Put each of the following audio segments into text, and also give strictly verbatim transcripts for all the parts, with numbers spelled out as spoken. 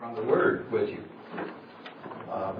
from the Word with you. Um,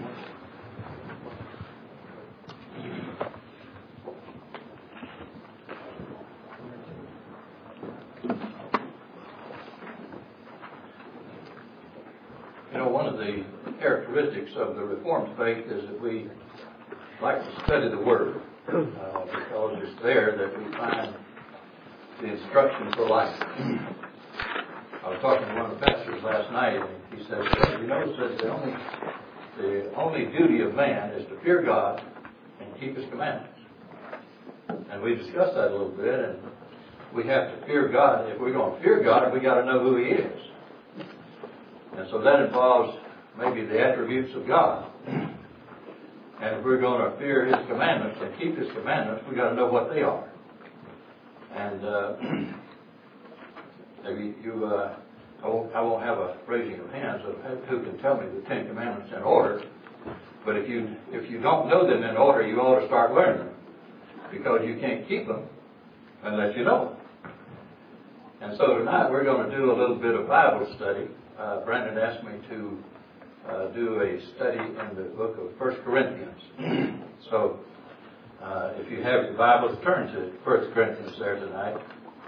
you know, one of the characteristics of the Reformed faith is that we like to study the Word uh, because it's there that we find the instruction for life. I was talking to one of the pastors last night, and he said, you know, that the only, the only duty of man is to fear God and keep His commandments. And we discussed that a little bit, and we have to fear God. If we're going to fear God, we got to know who He is. And so that involves maybe the attributes of God. And if we're going to fear His commandments and keep His commandments, we got to know what they are. And uh, maybe you, uh, I, won't, I won't have a raising of hands of who can tell me the Ten Commandments in order. But if you if you don't know them in order, you ought to start learning them, because you can't keep them unless you know them. And so tonight we're going to do a little bit of Bible study. Uh, Brandon asked me to uh, do a study in the book of First Corinthians. So uh, if you have your Bibles, turn to First Corinthians there tonight.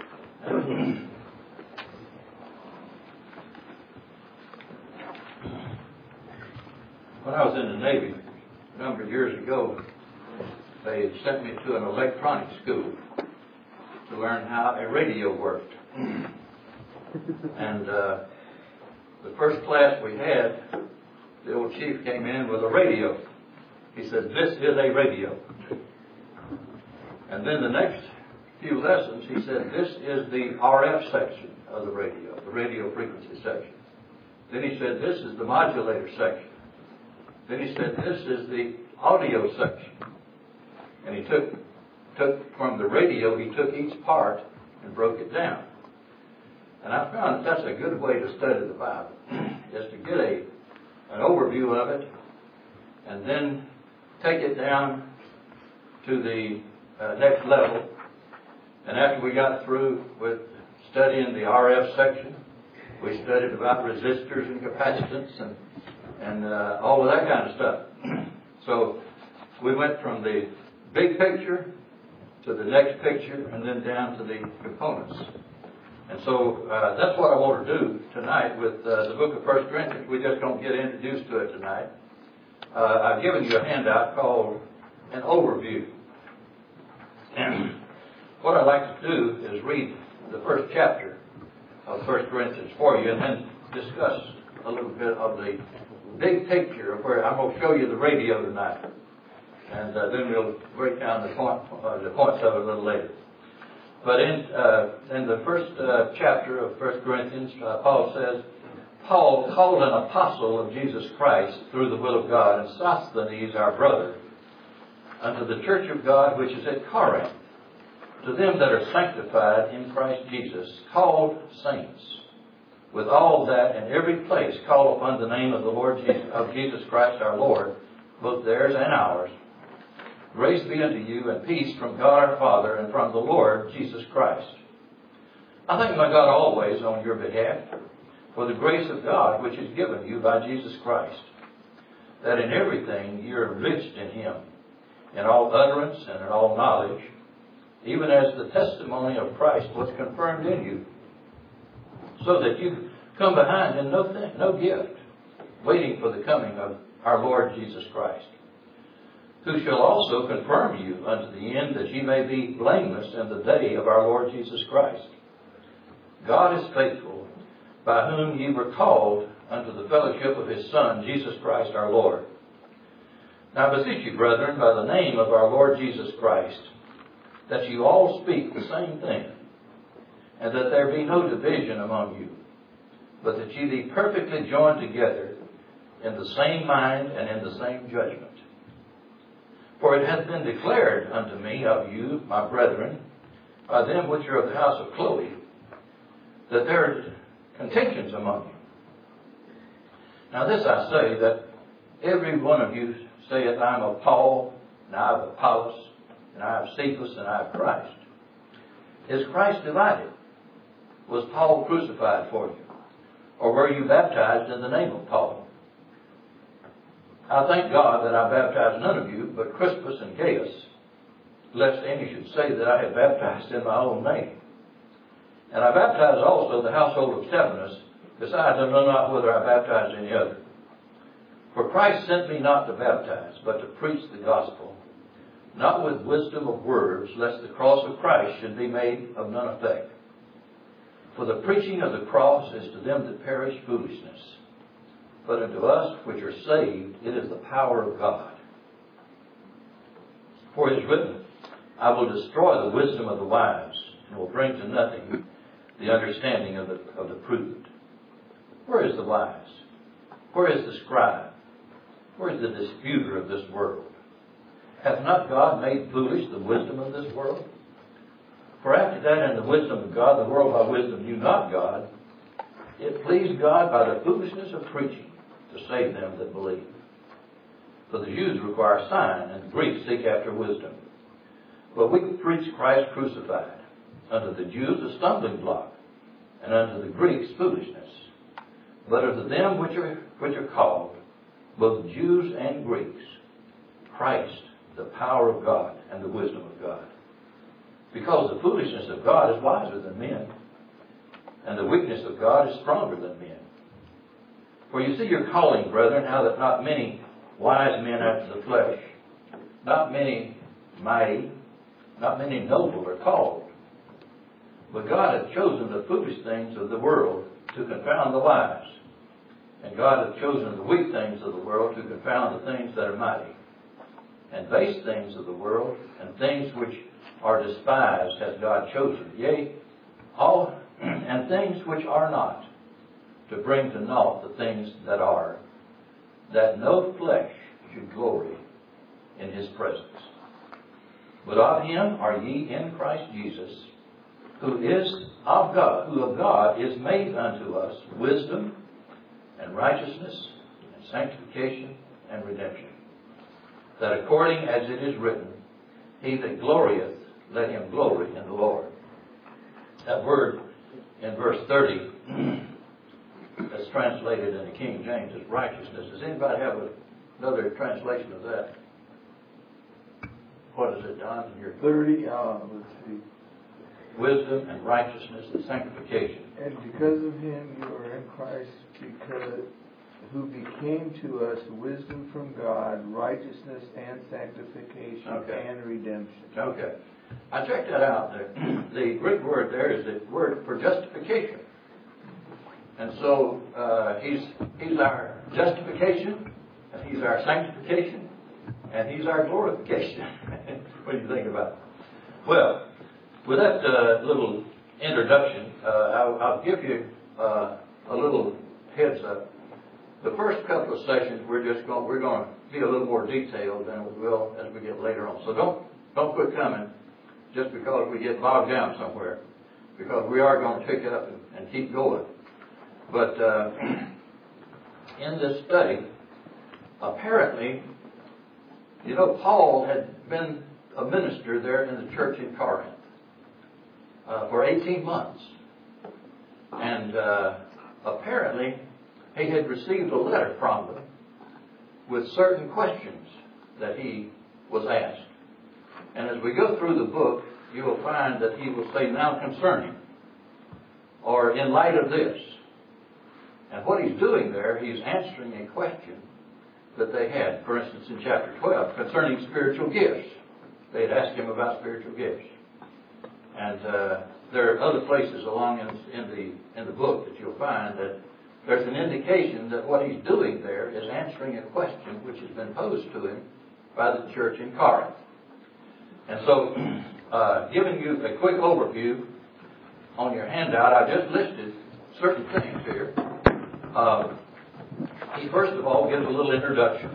When I was in the Navy a number of years ago, they sent me to an electronics school to learn how a radio worked. And uh, the first class we had, the old chief came in with a radio. He said, "This is a radio." And then the next few lessons, he said, "This is the R F section of the radio, the radio frequency section." Then he said, "This is the modulator section." Then he said, "This is the audio section." And he took, took from the radio, he took each part and broke it down. And I found that that's a good way to study the Bible, is to get a an overview of it and then take it down to the uh, next level. And after we got through with studying the R F section, we studied about resistors and capacitance and and uh, all of that kind of stuff. So we went from the big picture to the next picture and then down to the components. And so uh, that's what I want to do tonight with uh, the book of First Corinthians. We just don't get introduced to it tonight. Uh, I've given you a handout called an overview. And what I'd like to do is read the first chapter of First Corinthians for you and then discuss a little bit of the big picture of where I'm going to show you the radio tonight. And uh, then we'll break down the, point, uh, the points of it a little later. But in, uh, in the first uh, chapter of First Corinthians, uh, Paul says, "Paul, called an apostle of Jesus Christ through the will of God, and Sosthenes, our brother, unto the church of God which is at Corinth, to them that are sanctified in Christ Jesus, called saints, with all that in every place call upon the name of the Lord Jesus, of Jesus Christ our Lord, both theirs and ours. Grace be unto you and peace from God our Father and from the Lord Jesus Christ." I thank my God always on your behalf for the grace of God which is given you by Jesus Christ, that in everything you are enriched in Him, in all utterance and in all knowledge, even as the testimony of Christ was confirmed in you, so that you come behind in no thing, no gift, waiting for the coming of our Lord Jesus Christ, who shall also confirm you unto the end, that ye may be blameless in the day of our Lord Jesus Christ. God is faithful, by whom ye were called unto the fellowship of His Son, Jesus Christ our Lord. Now I beseech you, brethren, by the name of our Lord Jesus Christ, that you all speak the same thing, and that there be no division among you, but that ye be perfectly joined together in the same mind and in the same judgment. For it hath been declared unto me of you, my brethren, by them which are of the house of Chloe, that there are contentions among you. Now this I say, that every one of you saith, I am of Paul, and I am of Apollos, and I have Cephas, and I have Christ. Is Christ divided? Was Paul crucified for you? Or were you baptized in the name of Paul? I thank God that I baptized none of you but Crispus and Gaius, lest any should say that I had baptized in my own name. And I baptized also the household of Stephanas. Besides, I know not whether I baptized any other. For Christ sent me not to baptize, but to preach the gospel, not with wisdom of words, lest the cross of Christ should be made of none effect. For the preaching of the cross is to them that perish foolishness, but unto us which are saved it is the power of God. For it is written, I will destroy the wisdom of the wise, and will bring to nothing the understanding of the, of the prudent. Where is the wise? Where is the scribe? Where is the disputer of this world? Hath not God made foolish the wisdom of this world? For after that in the wisdom of God, the world by wisdom knew not God, it pleased God by the foolishness of preaching to save them that believe. For the Jews require a sign, and the Greeks seek after wisdom. But we preach Christ crucified, unto the Jews a stumbling block, and unto the Greeks foolishness. But unto them which are, which are called, both Jews and Greeks, Christ, the power of God and the wisdom of God. Because the foolishness of God is wiser than men, and the weakness of God is stronger than men. For you see your calling, brethren, how that not many wise men after the flesh, not many mighty, not many noble are called. But God hath chosen the foolish things of the world to confound the wise. And God hath chosen the weak things of the world to confound the things that are mighty. And base things of the world, and things which are despised hath God chosen. Yea, all and things which are not, to bring to naught the things that are, that no flesh should glory in his presence. But of him are ye in Christ Jesus, who is of God, who of God is made unto us wisdom and righteousness and sanctification and redemption. That according as it is written, he that glorieth, let him glory in the Lord. That word in verse thirty, that's translated in the King James as righteousness. Does anybody have another translation of that? What is it, Don? In your thirty, uh, let's see. Wisdom and righteousness and sanctification. And because of him you are in Christ, because who became to us wisdom from God, righteousness and sanctification okay. and redemption. Okay. I checked that out. The, the Greek word there is the word for justification. And so uh, he's, he's our justification, and he's our sanctification, and he's our glorification. What do you think about it? Well, with that uh, little introduction, uh, I'll, I'll give you uh, a little heads up. The first couple of sessions, we're just going we're going to be a little more detailed than we will as we get later on. So don't don't quit coming just because we get bogged down somewhere, because we are going to pick up and, and keep going. But uh, in this study, apparently, you know, Paul had been a minister there in the church in Corinth uh, for eighteen months. And uh, apparently, he had received a letter from them with certain questions that he was asked. And as we go through the book, you will find that he will say, now concerning, or in light of this. And what he's doing there, he's answering a question that they had. For instance, in chapter twelve, concerning spiritual gifts. They had asked him about spiritual gifts. And uh, there are other places along in, in the in the book that you'll find that there's an indication that what he's doing there is answering a question which has been posed to him by the church in Corinth. And so, uh, giving you a quick overview on your handout, I just listed certain things here. Uh, he first of all gives a little introduction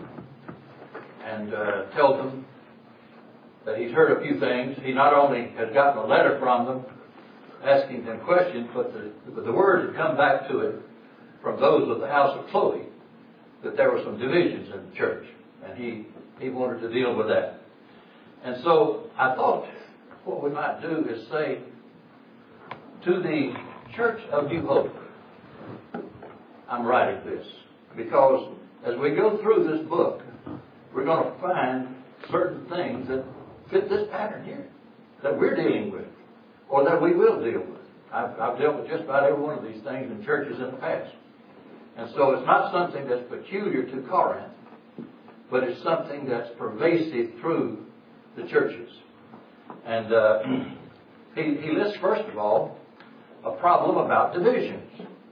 and uh, tells them that he's heard a few things. He not only has gotten a letter from them asking them questions, but the, but the word had come back to him from those of the house of Chloe that there were some divisions in the church, and he, he wanted to deal with that. And so I thought what we might do is say to the Church of New Hope, I'm writing this. Because as we go through this book, we're going to find certain things that fit this pattern here, that we're dealing with, or that we will deal with. I've, I've dealt with just about every one of these things in churches in the past. And so it's not something that's peculiar to Corinth, but it's something that's pervasive through the churches. And uh, he, he lists, first of all, a problem about divisions.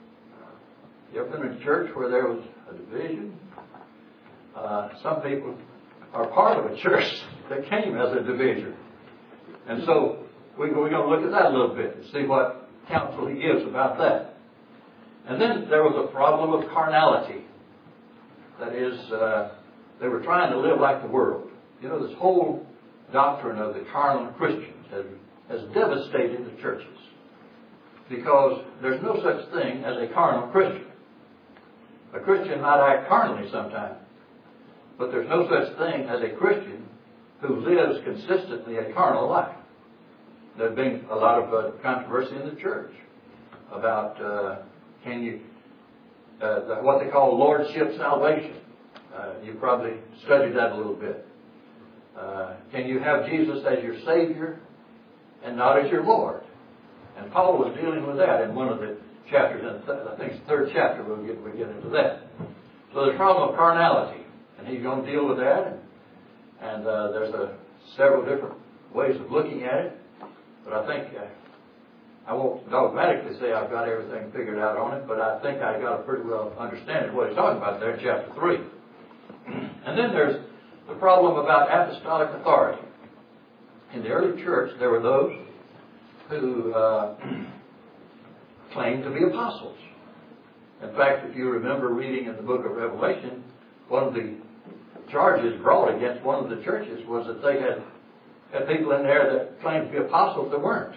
You ever been in a church where there was a division? Uh, some people are part of a church that came as a division. And so we, we're going to look at that a little bit and see what counsel he gives about that. And then there was a problem of carnality. That is, uh, they were trying to live like the world. You know, this whole doctrine of the carnal Christians has, has devastated the churches. Because there's no such thing as a carnal Christian. A Christian might act carnally sometimes. But there's no such thing as a Christian who lives consistently a carnal life. There's been a lot of uh, controversy in the church about uh, can you, uh, the, what they call lordship salvation. Uh, you probably studied that a little bit. Uh, can you have Jesus as your Savior and not as your Lord? And Paul was dealing with that in one of the chapters, in th- I think it's the third chapter, we'll get, we'll get into that. So the problem of carnality, and he's going to deal with that, and, and uh, there's a, several different ways of looking at it, but I think, uh, I won't dogmatically say I've got everything figured out on it, but I think I got a pretty well understanding of what he's talking about there in chapter three. And then there's the problem about apostolic authority. In the early church, there were those who uh, claimed to be apostles. In fact, if you remember reading in the book of Revelation, one of the charges brought against one of the churches was that they had, had people in there that claimed to be apostles that weren't.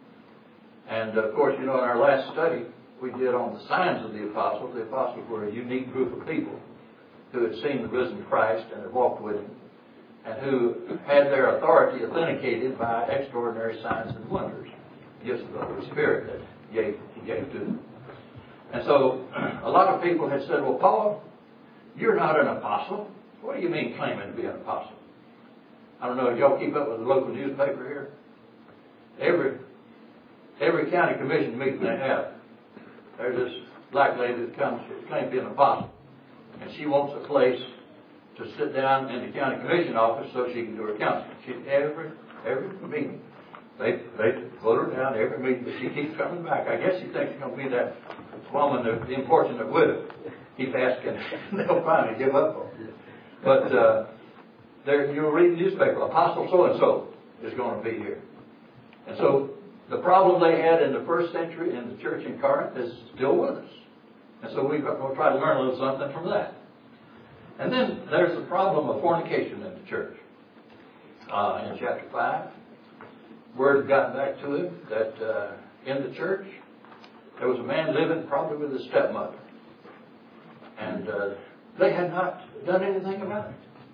And of course, you know, in our last study we did on the signs of the apostles, the apostles were a unique group of people who had seen the risen Christ and had walked with him, and who had their authority authenticated by extraordinary signs and wonders, gifts of the Holy Spirit that gave, he gave to them. And so a lot of people had said, well, Paul, you're not an apostle. What do you mean claiming to be an apostle? I don't know, if y'all keep up with the local newspaper here? Every every county commission meeting they have, there's this black lady that comes, she claims to be an apostle. And she wants a place to sit down in the county commission office so she can do her counseling. She, every every meeting, they they put her down every meeting, but she keeps coming back. I guess she thinks she's going to be that woman, the, the unfortunate widow. Keep asking, and they'll finally give up on her. But uh, there, you'll read the newspaper, Apostle so-and-so is going to be here. And so the problem they had in the first century in the church in Corinth is still with us. And so we've got, we'll try to learn a little something from that. And then there's the problem of fornication in the church. Uh, in chapter five, word had gotten back to him that uh, in the church there was a man living probably with his stepmother. And uh, they had not done anything about it.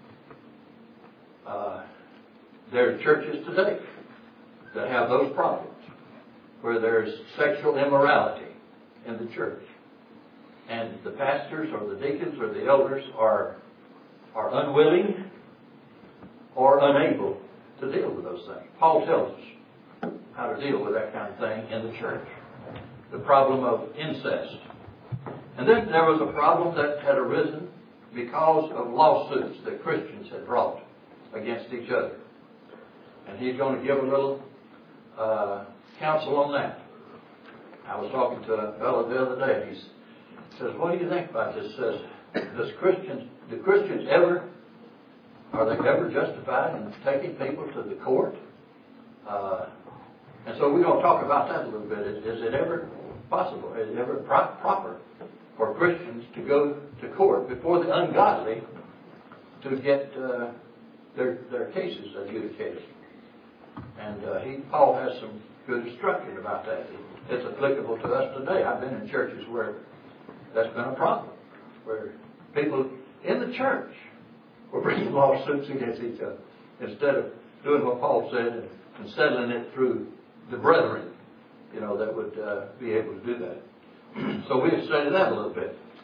Uh, there are churches today that have those problems, where there's sexual immorality in the church. And the pastors or the deacons or the elders are, are unwilling or unable to deal with those things. Paul tells us how to deal with that kind of thing in the church. The problem of incest. And then there was a problem that had arisen because of lawsuits that Christians had brought against each other. And he's going to give a little uh, counsel on that. I was talking to a fellow the other day, and he says, what do you think about this? Says, does Christians, do Christians ever, are they ever justified in taking people to the court? Uh, and so we're going to talk about that a little bit. Is, is it ever possible, is it ever pro- proper for Christians to go to court before the ungodly to get uh, their their cases adjudicated? And uh, he, Paul has some good instruction about that. It's applicable to us today. I've been in churches where that's been a problem, where people in the church were bringing lawsuits against each other instead of doing what Paul said and, and settling it through the brethren, you know, that would uh, be able to do that. So we've studied that a little bit.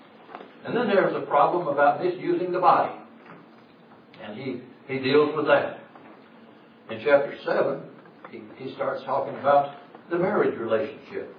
And then there's a problem about misusing the body. And he, he deals with that. In chapter seven, he, he starts talking about the marriage relationship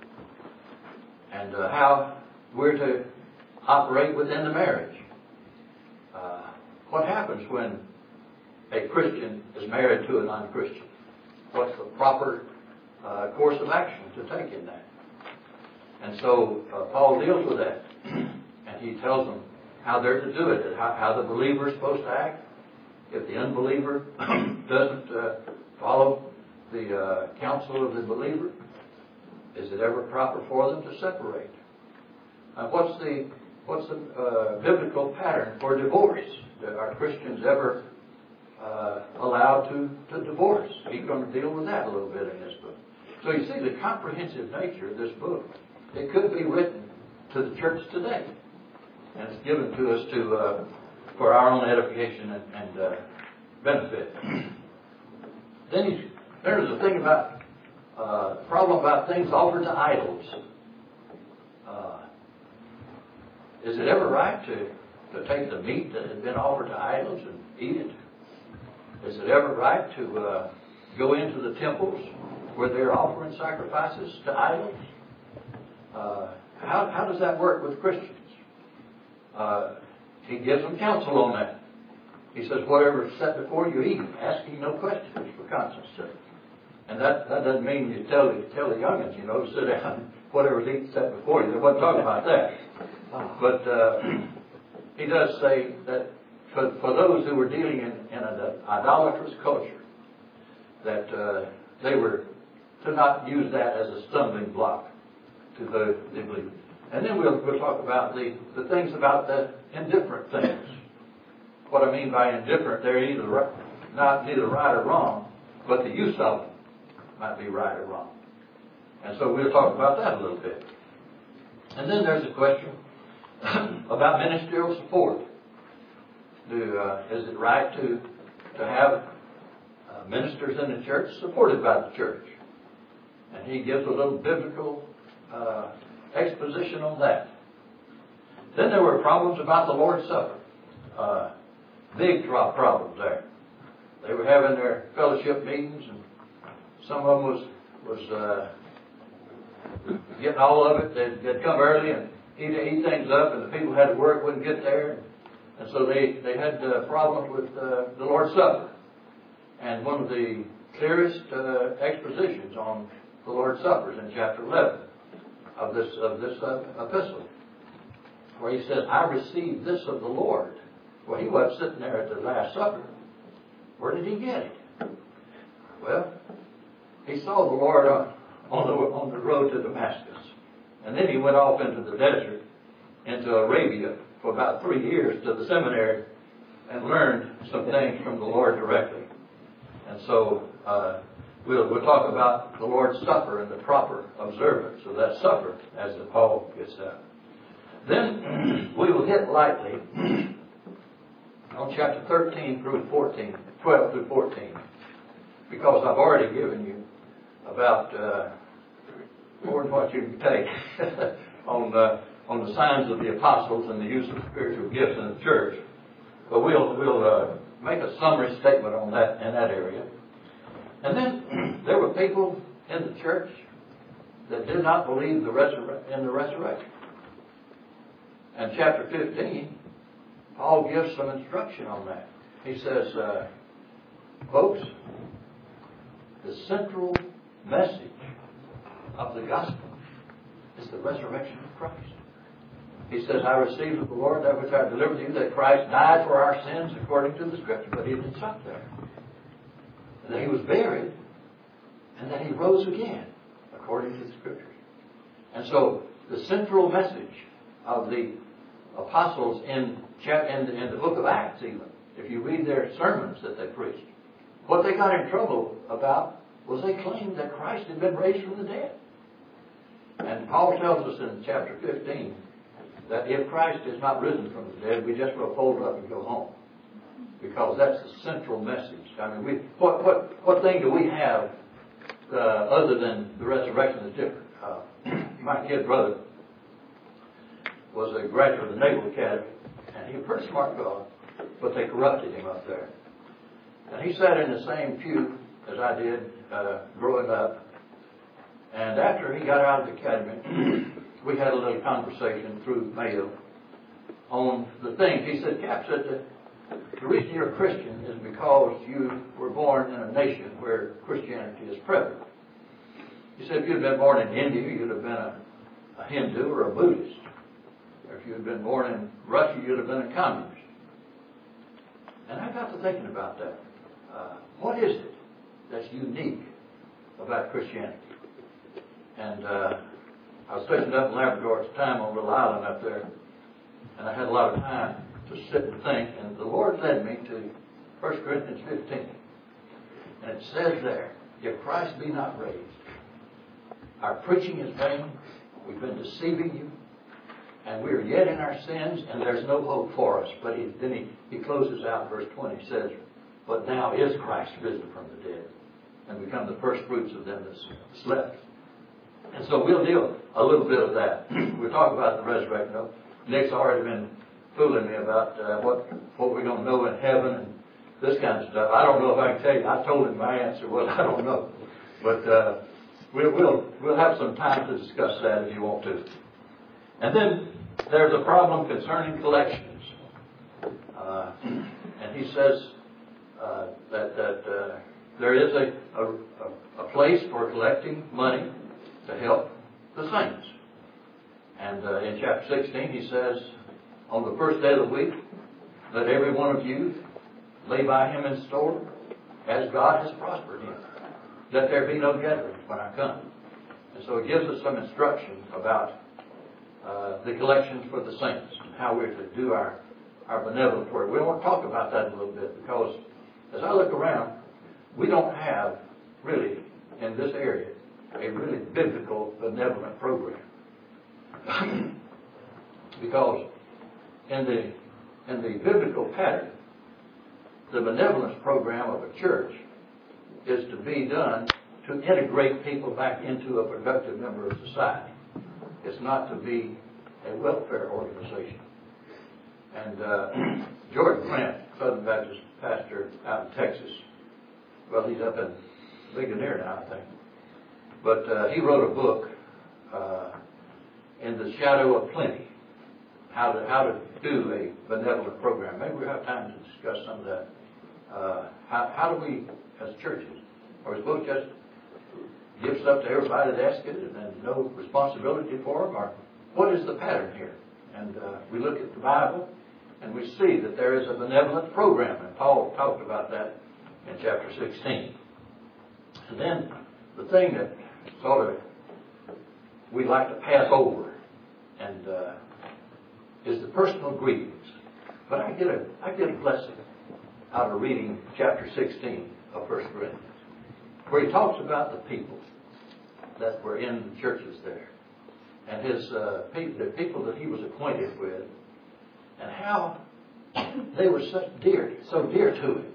and uh, how we're to operate within the marriage. Uh, what happens when a Christian is married to a non-Christian? What's the proper uh, course of action to take in that? And so uh, Paul deals with that. And he tells them how they're to do it, and how, how the believer is supposed to act. If the unbeliever doesn't uh, follow the uh, counsel of the believer, is it ever proper for them to separate? Uh, what's the what's the uh, biblical pattern for divorce? Are Christians ever uh, allowed to, to divorce? He's going to deal with that a little bit in this book. So you see the comprehensive nature of this book. It could be written to the church today, and it's given to us to uh, for our own edification and, and uh, benefit. Then he's, there's a thing about uh, problem about things offered to idols. Uh, is it ever right to, to take the meat that has been offered to idols and eat it? Is it ever right to uh, go into the temples where they're offering sacrifices to idols? Uh, how, how does that work with Christians? Uh, he gives them counsel on that. He says, whatever is set before you, eat, asking no questions for conscience sake. And that, that doesn't mean you tell, tell the youngins, you know, to sit down, whatever's eaten set before you. They wasn't talking about that. But uh, he does say that for, for those who were dealing in, in an idolatrous culture, that uh, they were to not use that as a stumbling block to the, the believer. And then we'll, we'll talk about the, the things about the indifferent things. What I mean by indifferent, they're either right, not neither right or wrong, but the use of them might be right or wrong. And so we'll talk about that a little bit. And then there's a question about ministerial support. Do, uh, is it right to, to have uh, ministers in the church supported by the church? And he gives a little biblical uh, exposition on that. Then there were problems about the Lord's Supper. Uh, big problems there. They were having their fellowship meetings, and some of them was was uh, getting all of it. They'd, they'd come early and eat, eat things up, and the people who had to work wouldn't get there. And so they, they had uh, problems with uh, the Lord's Supper. And one of the clearest uh, expositions on the Lord's Supper is in chapter eleven of this of this uh, epistle, where he says, I received this of the Lord. Well, he wasn't sitting there at the Last Supper. Where did he get it? Well, he saw the Lord on, on, the, on the road to Damascus. And then he went off into the desert, into Arabia, for about three years to the seminary and learned some things from the Lord directly. And so uh, we'll, we'll talk about the Lord's Supper and the proper observance of that supper as the Paul gets out. Then we will hit lightly on chapter thirteen through fourteen, twelve through fourteen, because I've already given you about uh, more than what you can take on uh, on the signs of the apostles and the use of spiritual gifts in the church. But we'll we'll uh, make a summary statement on that in that area. And then there were people in the church that did not believe the resurre- in the resurrection. And chapter fifteen, Paul gives some instruction on that. He says, uh, folks, the central message of the gospel is the resurrection of Christ. He says, I received of the Lord that which I delivered to you, that Christ died for our sins according to the Scripture. But he didn't stop there. And that he was buried, and that he rose again according to the Scriptures. And so the central message of the apostles in, in, in the book of Acts even, if you read their sermons that they preached, what they got in trouble about was they claimed that Christ had been raised from the dead. And Paul tells us in chapter fifteen that if Christ is not risen from the dead, we just will fold up and go home. Because that's the central message. I mean, we, what, what, what thing do we have uh, other than the resurrection that's different? Uh, my kid brother was a graduate of the Naval Academy, and he was a pretty smart fellow, but they corrupted him up there. And he sat in the same pew as I did uh, growing up. And after he got out of the academy, we had a little conversation through mail on the things. He said, Cap, said that the reason you're a Christian is because you were born in a nation where Christianity is prevalent. He said if you'd been born in India, you'd have been a, a Hindu or a Buddhist. Or if you had been born in Russia, you'd have been a communist. And I got to thinking about that. Uh, what is it that's unique about Christianity? And uh, I was stationed up in Labrador at the time on a little island up there, and I had a lot of time to sit and think, and the Lord led me to First Corinthians fifteen. And it says there, if Christ be not raised, our preaching is vain, we've been deceiving you, and we are yet in our sins, and there's no hope for us. But he, then he, he closes out verse twenty, says, but now is Christ risen from the dead, and become the first fruits of them that slept. And so we'll deal a little bit of that. We'll talk about the resurrection. Nick's already been fooling me about uh, what what we're going to know in heaven and this kind of stuff. I don't know if I can tell you. I told him my answer was I don't know. But uh, we'll, we'll, we'll have some time to discuss that if you want to. And then there's a problem concerning collections. Uh, and he says uh, that, that uh, there is a, a, a place for collecting money to help the saints. And uh, in chapter sixteen he says, on the first day of the week, let every one of you lay by him in store as God has prospered him. Let there be no gathering when I come. And so it gives us some instruction about uh, the collections for the saints and how we're to do our, our benevolent work. We want to talk about that a little bit because as I look around, we don't have really in this area a really biblical benevolent program. Because in the in the biblical pattern, the benevolence program of a church is to be done to integrate people back into a productive member of society. It's not to be a welfare organization. And uh, George Grant, Southern Baptist pastor out in Texas, well, he's up in Ligonier now, I think. But uh, he wrote a book, uh, In the Shadow of Plenty, how to how to do a benevolent program. Maybe we'll have time to discuss some of that. Uh, how, how do we, as churches, are we supposed to just give stuff to everybody that asks it and then no responsibility for them? Or what is the pattern here? And uh, we look at the Bible and we see that there is a benevolent program. And Paul talked about that in chapter sixteen. And then the thing that sort of we like to pass over and uh, is the personal grievance. But I get a I get a blessing out of reading chapter sixteen of First Corinthians, where he talks about the people that were in the churches there, and his uh, people, the people that he was acquainted with, and how they were such dear, so dear to him.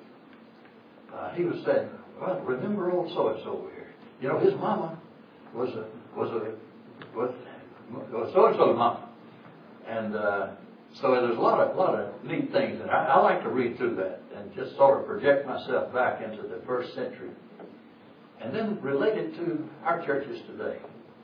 Uh, he was saying, "Well, remember old so and so over here. You know, his mama was a was a was was so and so's mama." And uh, so there's a lot of lot of neat things, and I, I like to read through that and just sort of project myself back into the first century, and then relate it to our churches today.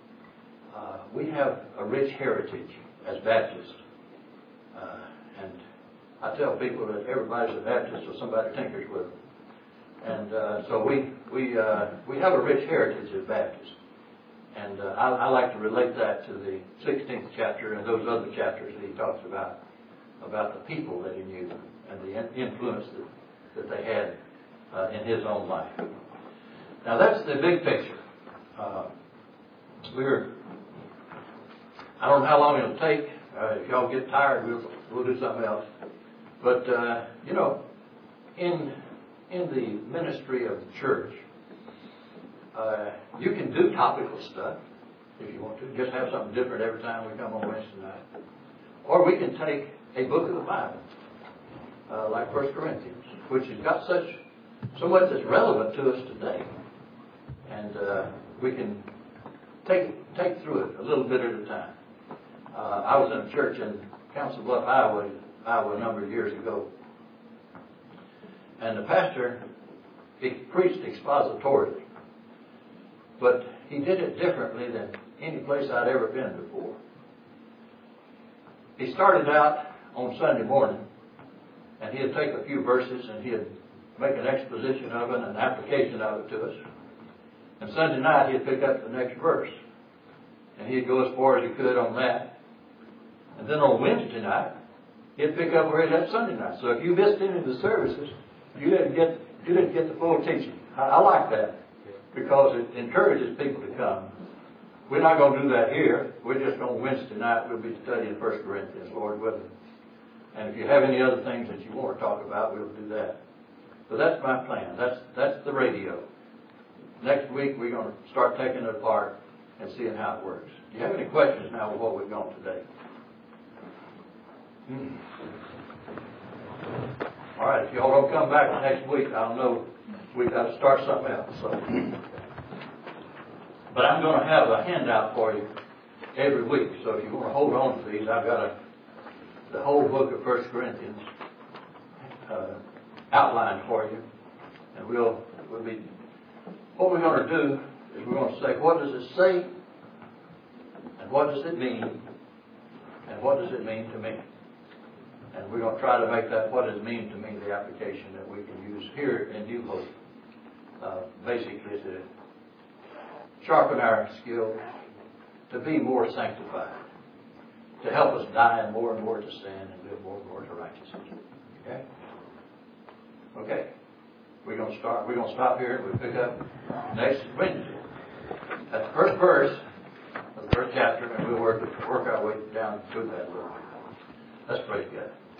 Uh, we have a rich heritage as Baptists, uh, and I tell people that everybody's a Baptist or somebody tinkers with them, and uh, so we we uh, we have a rich heritage as Baptists. And uh, I, I like to relate that to the sixteenth chapter and those other chapters that he talks about, about the people that he knew and the influence that, that they had uh, in his own life. Now that's the big picture. Uh, we're, I don't know how long it'll take. Uh, if y'all get tired, we'll, we'll do something else. But, uh, you know, in, in the ministry of the church, Uh, you can do topical stuff if you want to. Just have something different every time we come on Wednesday night. Or we can take a book of the Bible, uh, like First Corinthians, which has got such so much that's relevant to us today. And uh, we can take take through it a little bit at a time. Uh, I was in a church in Council Bluff, Iowa, Iowa a number of years ago. And the pastor, he preached expositorily. But he did it differently than any place I'd ever been before. He started out on Sunday morning, and he'd take a few verses and he'd make an exposition of it and an application of it to us. And Sunday night he'd pick up the next verse. And he'd go as far as he could on that. And then on Wednesday night, he'd pick up where he left Sunday night. So if you missed any of the services, you didn't get you didn't get the full teaching. I, I like that because it encourages people to come. We're not going to do that here. We're just going Wednesday night. We'll be studying First Corinthians, Lord willing. And if you have any other things that you want to talk about, we'll do that. So that's my plan. That's that's the radio. Next week we're going to start taking it apart and seeing how it works. Do you have any questions now with what we've gone today? Hmm. All right, if y'all don't come back next week, I'll know we've got to start something else. So. But I'm going to have a handout for you every week. So if you want to hold on to these, I've got a, the whole book of First Corinthians uh, outlined for you. And we'll, we'll be, what we're going to do is we're going to say, what does it say? And what does it mean? And what does it mean to me? And we're going to try to make that what does it mean to me the application that we can use here in New Hope. Uh, basically to sharpen our skills, to be more sanctified, to help us die more and more to sin and live more and more to righteousness. Okay? Okay. We're going to start. We're going to stop here and we'll pick up next Wednesday. That's the first verse of the first chapter, and we'll work work our way down through that a little bit. Let's pray together.